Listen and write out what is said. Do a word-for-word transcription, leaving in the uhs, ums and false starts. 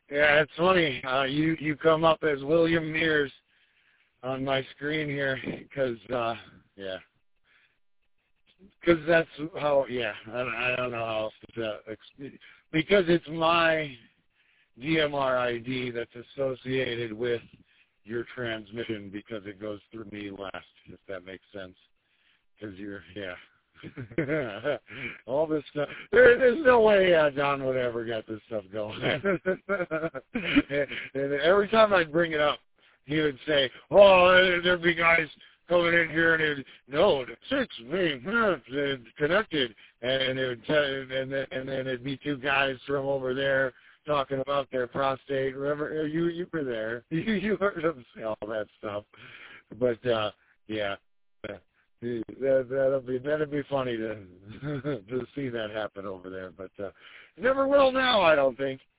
Yeah, it's funny. Uh, you you come up as William Mears on my screen here because uh, yeah, because that's how yeah. I, I don't know how else to uh, because it's my D M R I D that's associated with your transmission because it goes through me last. If that makes sense, because you're yeah. All this stuff. There, there's no way uh, John would ever get this stuff going. and, and every time I'd bring it up, he would say, "Oh, there'd be guys coming in here, and it'd, no, the six me connected," and it would tell, and then and then it'd be two guys from over there talking about their prostate. Remember, you you were there. You you heard them say all that stuff. But uh, yeah. That, that'll be that'll be funny to to see that happen over there, but uh, never will now. I don't think.